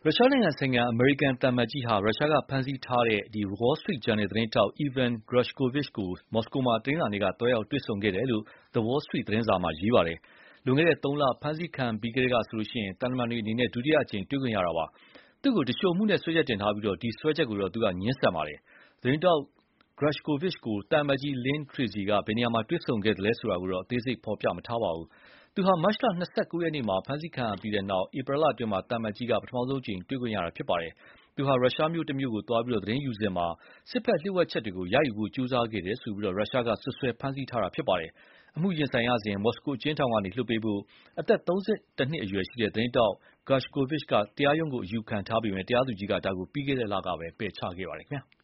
ရုရှားနိုင်ငံဆိုင်ရာအမေရိကန်သံအမတ်ကြီးဟာရုရှားကဖမ်းဆီးထားတဲ့ Wall Street Journal သတင်းထောက် Evan Gershkovich ကိုမော်စကိုမှာတနင်္လာနေ့ကသွားရောက်တွေ့ဆုံခဲ့တယ်လို့ The Wall Street သတင်းစာမှာရေးပါတယ်။လွန်ခဲ့တဲ့ 3 လဖမ်းဆီးခံပြီးကတည်းကဆိုရင်သံတမန်တွေအနေနဲ့ဒုတိယအကြိမ်တွေ့ခွင့်ရတာပါ။သူ့ကိုသူလျှိုမှုနဲ့စွဲချက်တင်ထားပြီးဒီစွဲချက်ကိုတော့သူကငြင်းဆန်ပါတယ်။သတင်းထောက် Gershkovich ကိုသံအမတ်ကြီး Lynne Tracy ကဘယ်နေရာမှာတွေ့ဆုံခဲ့သလဲဆိုတာကိုတော့အသေးစိတ်ဖော်ပြမထားပါဘူး။သူဟာမတ်လ 29 ရက်နေ့မှာဖမ်းဆီးခံရပြီးနောက်ဧပြီလအတွင်းသံအမတ်ကြီးကပထမဆုံးအကြိမ်တွေ့ခွင့်ရတာဖြစ်ပါတယ်။သူဟာရုရှားမြို့တမြို့ကိုသွားပြီးသတင်းယူစဉ်စစ်ဘက်လျှို့ဝှက်ချက်တွေကိုရယူဖို့ကြိုးစားခဲ့တယ်ဆိုပြီးရုရှားကစွပ်စွဲဖမ်းဆီးထားတာဖြစ်ပါတယ်။အမှုရင်ဆိုင်ရစဉ်မော်စကိုအကျဉ်းထောင်ကနေလွှတ်ပေးဖို့အသက် 31 နှစ်အရွယ်သတင်းထောက် Gershkovich ကတရားရုံးကိုအယူခံထားပေမယ့်တရားသူကြီးကဒါကိုပြီးခဲ့တဲ့လကပဲပယ်ချခဲ့ပါတယ်ခင်ဗျာ။